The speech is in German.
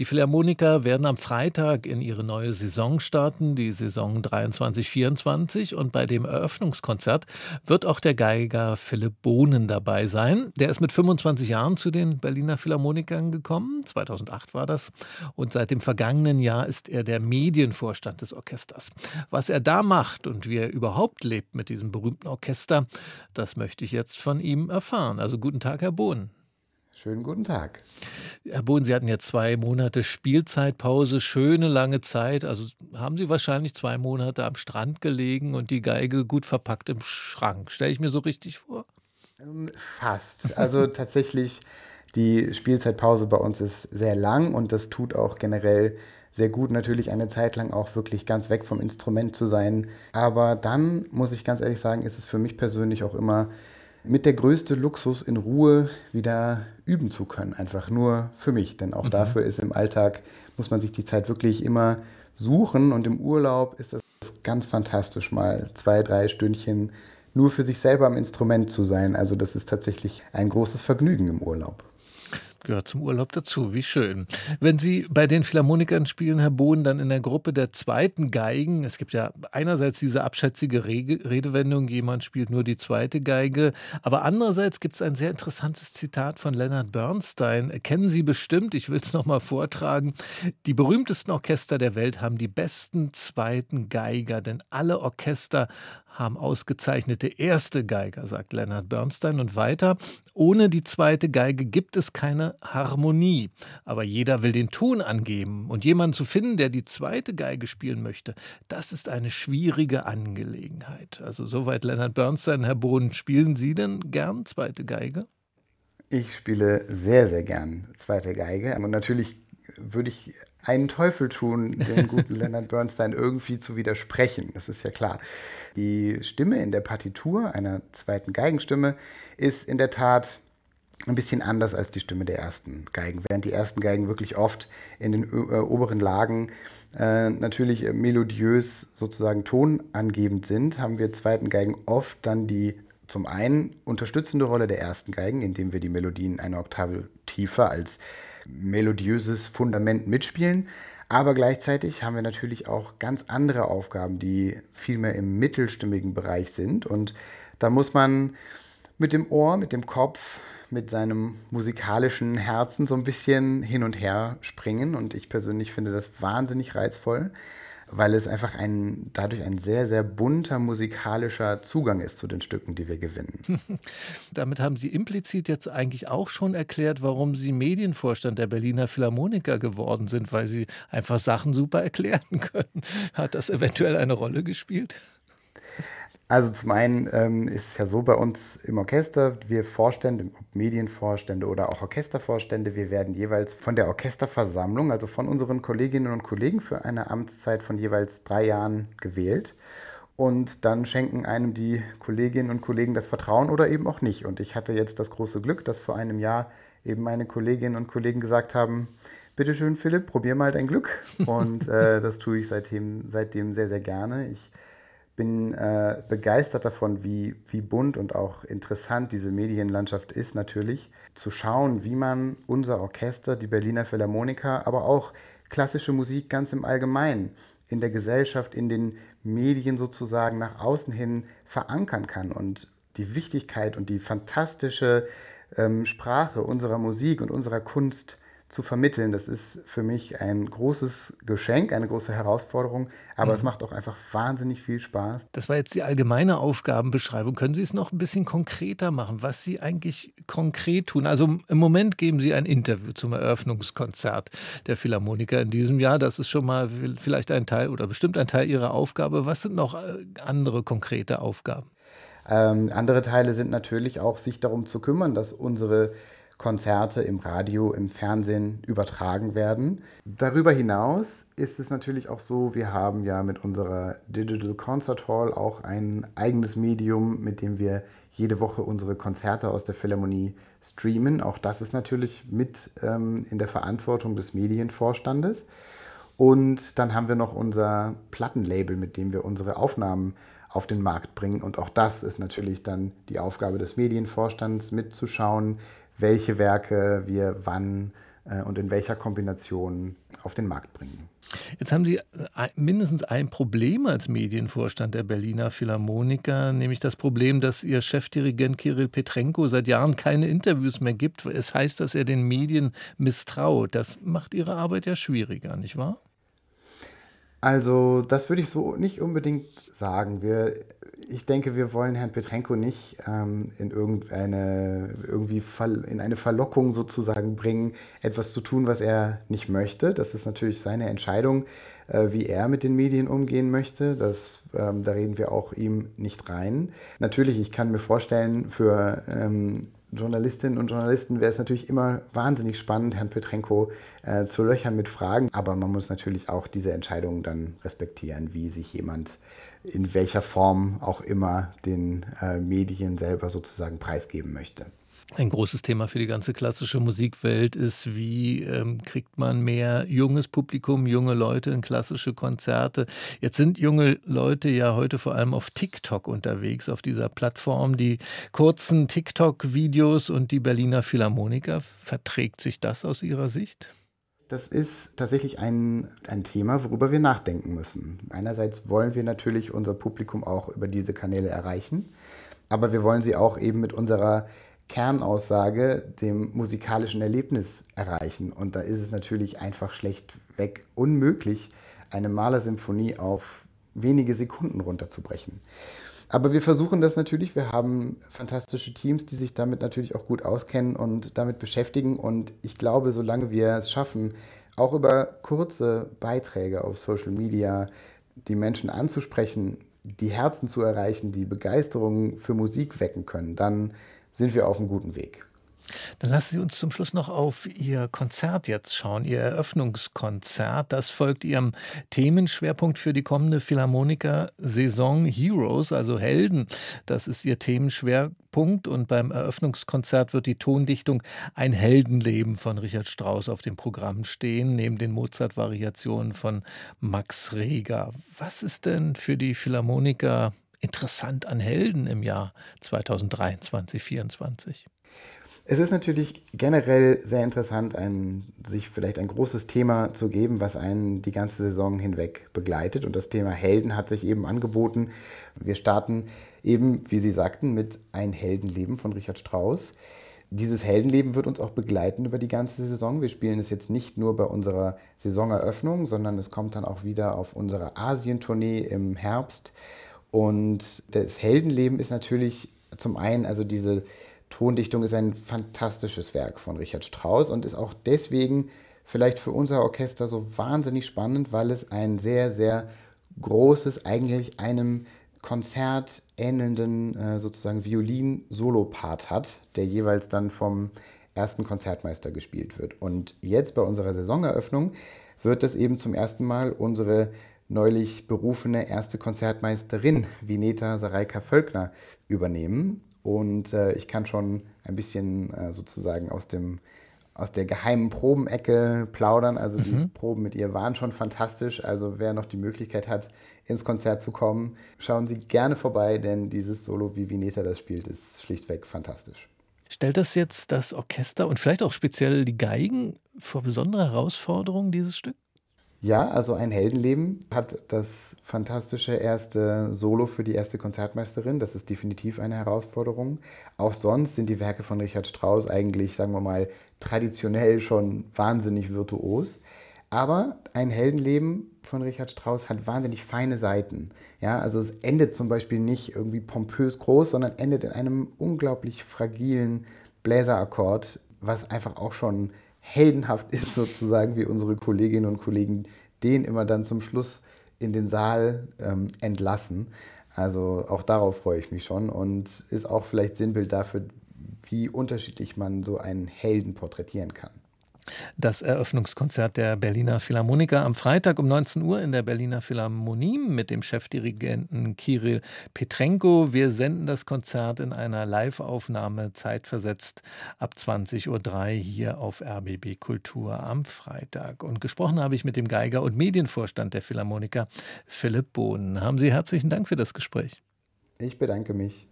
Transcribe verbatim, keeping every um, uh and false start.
Die Philharmoniker werden am Freitag in ihre neue Saison starten, die Saison dreiundzwanzig vierundzwanzig. Und bei dem Eröffnungskonzert wird auch der Geiger Philipp Bohnen dabei sein. Der ist mit fünfundzwanzig Jahren zu den Berliner Philharmonikern gekommen. zweitausendacht war das. Und seit dem vergangenen Jahr ist er der Medienvorstand des Orchesters. Was er da macht und wie er überhaupt lebt mit diesem berühmten Orchester, das möchte ich jetzt von ihm erfahren. Also guten Tag, Herr Bohnen. Schönen guten Tag. Herr Bohnen, Sie hatten jetzt zwei Monate Spielzeitpause, schöne lange Zeit. Also haben Sie wahrscheinlich zwei Monate am Strand gelegen und die Geige gut verpackt im Schrank. Stelle ich mir so richtig vor? Ähm, fast. Also tatsächlich, die Spielzeitpause bei uns ist sehr lang und das tut auch generell sehr gut, natürlich eine Zeit lang auch wirklich ganz weg vom Instrument zu sein. Aber dann, muss ich ganz ehrlich sagen, ist es für mich persönlich auch immer mit der größte Luxus, in Ruhe wieder üben zu können. Einfach nur für mich. Denn auch Mhm. dafür ist im Alltag, muss man sich die Zeit wirklich immer suchen. Und im Urlaub ist das ganz fantastisch, mal zwei, drei Stündchen nur für sich selber am Instrument zu sein. Also das ist tatsächlich ein großes Vergnügen im Urlaub. Gehört zum Urlaub dazu, wie schön. Wenn Sie bei den Philharmonikern spielen, Herr Bohnen, dann in der Gruppe der zweiten Geigen. Es gibt ja einerseits diese abschätzige Rege- Redewendung, jemand spielt nur die zweite Geige, aber andererseits gibt es ein sehr interessantes Zitat von Leonard Bernstein. Kennen Sie bestimmt, ich will es nochmal vortragen. Die berühmtesten Orchester der Welt haben die besten zweiten Geiger, denn alle Orchester haben ausgezeichnete erste Geiger, sagt Leonard Bernstein. Und weiter, ohne die zweite Geige gibt es keine Harmonie. Aber jeder will den Ton angeben. Und jemanden zu finden, der die zweite Geige spielen möchte, das ist eine schwierige Angelegenheit. Also soweit Leonard Bernstein. Herr Bohnen, spielen Sie denn gern zweite Geige? Ich spiele sehr, sehr gern zweite Geige. Und natürlich würde ich einen Teufel tun, dem guten Leonard Bernstein irgendwie zu widersprechen. Das ist ja klar. Die Stimme in der Partitur einer zweiten Geigenstimme ist in der Tat ein bisschen anders als die Stimme der ersten Geigen. Während die ersten Geigen wirklich oft in den äh, oberen Lagen äh, natürlich äh, melodiös sozusagen tonangebend sind, haben wir zweiten Geigen oft dann die zum einen unterstützende Rolle der ersten Geigen, indem wir die Melodien eine Oktave tiefer als melodiöses Fundament mitspielen. Aber gleichzeitig haben wir natürlich auch ganz andere Aufgaben, die viel mehr im mittelstimmigen Bereich sind. Und da muss man mit dem Ohr, mit dem Kopf, mit seinem musikalischen Herzen so ein bisschen hin und her springen. Und ich persönlich finde das wahnsinnig reizvoll, weil es einfach ein, dadurch ein sehr, sehr bunter musikalischer Zugang ist zu den Stücken, die wir gewinnen. Damit haben Sie implizit jetzt eigentlich auch schon erklärt, warum Sie Medienvorstand der Berliner Philharmoniker geworden sind, weil Sie einfach Sachen super erklären können. Hat das eventuell eine Rolle gespielt? Also zum einen ähm, ist es ja so bei uns im Orchester, wir Vorstände, ob Medienvorstände oder auch Orchestervorstände, wir werden jeweils von der Orchesterversammlung, also von unseren Kolleginnen und Kollegen für eine Amtszeit von jeweils drei Jahren gewählt. Und dann schenken einem die Kolleginnen und Kollegen das Vertrauen oder eben auch nicht. Und ich hatte jetzt das große Glück, dass vor einem Jahr eben meine Kolleginnen und Kollegen gesagt haben, bitte schön Philipp, probier mal dein Glück. Und äh, das tue ich seitdem, seitdem sehr, sehr gerne. Ich bin äh, begeistert davon, wie, wie bunt und auch interessant diese Medienlandschaft ist natürlich. Zu schauen, wie man unser Orchester, die Berliner Philharmoniker, aber auch klassische Musik ganz im Allgemeinen in der Gesellschaft, in den Medien sozusagen nach außen hin verankern kann und die Wichtigkeit und die fantastische ähm, Sprache unserer Musik und unserer Kunst zu vermitteln, das ist für mich ein großes Geschenk, eine große Herausforderung, aber mhm. es macht auch einfach wahnsinnig viel Spaß. Das war jetzt die allgemeine Aufgabenbeschreibung. Können Sie es noch ein bisschen konkreter machen, was Sie eigentlich konkret tun? Also im Moment geben Sie ein Interview zum Eröffnungskonzert der Philharmoniker in diesem Jahr. Das ist schon mal vielleicht ein Teil oder bestimmt ein Teil Ihrer Aufgabe. Was sind noch andere konkrete Aufgaben? Ähm, andere Teile sind natürlich auch, sich darum zu kümmern, dass unsere Konzerte im Radio, im Fernsehen übertragen werden. Darüber hinaus ist es natürlich auch so, wir haben ja mit unserer Digital Concert Hall auch ein eigenes Medium, mit dem wir jede Woche unsere Konzerte aus der Philharmonie streamen. Auch das ist natürlich mit ähm, in der Verantwortung des Medienvorstandes. Und dann haben wir noch unser Plattenlabel, mit dem wir unsere Aufnahmen auf den Markt bringen. Und auch das ist natürlich dann die Aufgabe des Medienvorstands, mitzuschauen, welche Werke wir wann äh, und in welcher Kombination auf den Markt bringen. Jetzt haben Sie ei mindestens ein Problem als Medienvorstand der Berliner Philharmoniker, nämlich das Problem, dass Ihr Chefdirigent Kirill Petrenko seit Jahren keine Interviews mehr gibt. Es heißt, dass er den Medien misstraut. Das macht Ihre Arbeit ja schwieriger, nicht wahr? Also, das würde ich so nicht unbedingt sagen. Wir, ich denke, wir wollen Herrn Petrenko nicht ähm, in irgendeine, irgendwie Ver, in eine Verlockung sozusagen bringen, etwas zu tun, was er nicht möchte. Das ist natürlich seine Entscheidung, äh, wie er mit den Medien umgehen möchte. Das, ähm, da reden wir auch ihm nicht rein. Natürlich, ich kann mir vorstellen, für ähm, Journalistinnen und Journalisten wäre es natürlich immer wahnsinnig spannend, Herrn Petrenko äh, zu löchern mit Fragen. Aber man muss natürlich auch diese Entscheidungen dann respektieren, wie sich jemand in welcher Form auch immer den äh, Medien selber sozusagen preisgeben möchte. Ein großes Thema für die ganze klassische Musikwelt ist, wie ähm, kriegt man mehr junges Publikum, junge Leute in klassische Konzerte. Jetzt sind junge Leute ja heute vor allem auf TikTok unterwegs, auf dieser Plattform. Die kurzen TikTok-Videos und die Berliner Philharmoniker, verträgt sich das aus Ihrer Sicht? Das ist tatsächlich ein, ein Thema, worüber wir nachdenken müssen. Einerseits wollen wir natürlich unser Publikum auch über diese Kanäle erreichen, aber wir wollen sie auch eben mit unserer Kernaussage, dem musikalischen Erlebnis erreichen. Und da ist es natürlich einfach schlechtweg unmöglich, eine Mahlersymphonie auf wenige Sekunden runterzubrechen. Aber wir versuchen das natürlich. Wir haben fantastische Teams, die sich damit natürlich auch gut auskennen und damit beschäftigen. Und ich glaube, solange wir es schaffen, auch über kurze Beiträge auf Social Media die Menschen anzusprechen, die Herzen zu erreichen, die Begeisterung für Musik wecken können, dann sind wir auf einem guten Weg. Dann lassen Sie uns zum Schluss noch auf Ihr Konzert jetzt schauen, Ihr Eröffnungskonzert. Das folgt Ihrem Themenschwerpunkt für die kommende Philharmoniker-Saison Heroes, also Helden. Das ist Ihr Themenschwerpunkt und beim Eröffnungskonzert wird die Tondichtung Ein Heldenleben von Richard Strauss auf dem Programm stehen, neben den Mozart-Variationen von Max Reger. Was ist denn für die Philharmoniker interessant an Helden im Jahr zweitausenddreiundzwanzig, vierundzwanzig? Es ist natürlich generell sehr interessant, ein, sich vielleicht ein großes Thema zu geben, was einen die ganze Saison hinweg begleitet. Und das Thema Helden hat sich eben angeboten. Wir starten eben, wie Sie sagten, mit Ein Heldenleben von Richard Strauss. Dieses Heldenleben wird uns auch begleiten über die ganze Saison. Wir spielen es jetzt nicht nur bei unserer Saisoneröffnung, sondern es kommt dann auch wieder auf unsere Asientournee im Herbst. Und das Heldenleben ist natürlich zum einen, also diese Tondichtung ist ein fantastisches Werk von Richard Strauss und ist auch deswegen vielleicht für unser Orchester so wahnsinnig spannend, weil es ein sehr, sehr großes, eigentlich einem Konzert ähnelnden äh, sozusagen Violin-Solo-Part hat, der jeweils dann vom ersten Konzertmeister gespielt wird. Und jetzt bei unserer Saisoneröffnung wird das eben zum ersten Mal unsere neulich berufene erste Konzertmeisterin Vineta Sareika-Völkner übernehmen. Und äh, ich kann schon ein bisschen äh, sozusagen aus dem, aus der geheimen Probenecke plaudern. Also die Mhm. Proben mit ihr waren schon fantastisch. Also wer noch die Möglichkeit hat, ins Konzert zu kommen, schauen Sie gerne vorbei, denn dieses Solo, wie Vineta das spielt, ist schlichtweg fantastisch. Stellt das jetzt das Orchester und vielleicht auch speziell die Geigen vor besondere Herausforderungen, dieses Stück? Ja, also ein Heldenleben hat das fantastische erste Solo für die erste Konzertmeisterin. Das ist definitiv eine Herausforderung. Auch sonst sind die Werke von Richard Strauss eigentlich, sagen wir mal, traditionell schon wahnsinnig virtuos. Aber ein Heldenleben von Richard Strauss hat wahnsinnig feine Seiten. Ja, also es endet zum Beispiel nicht irgendwie pompös groß, sondern endet in einem unglaublich fragilen Bläserakkord, was einfach auch schon heldenhaft ist, sozusagen, wie unsere Kolleginnen und Kollegen den immer dann zum Schluss in den Saal ähm, entlassen. Also auch darauf freue ich mich schon und ist auch vielleicht Sinnbild dafür, wie unterschiedlich man so einen Helden porträtieren kann. Das Eröffnungskonzert der Berliner Philharmoniker am Freitag um neunzehn Uhr in der Berliner Philharmonie mit dem Chefdirigenten Kirill Petrenko. Wir senden das Konzert in einer Live-Aufnahme zeitversetzt ab zwanzig Uhr drei hier auf R B B Kultur am Freitag. Und gesprochen habe ich mit dem Geiger und Medienvorstand der Philharmoniker Philipp Bohn. Haben Sie herzlichen Dank für das Gespräch. Ich bedanke mich.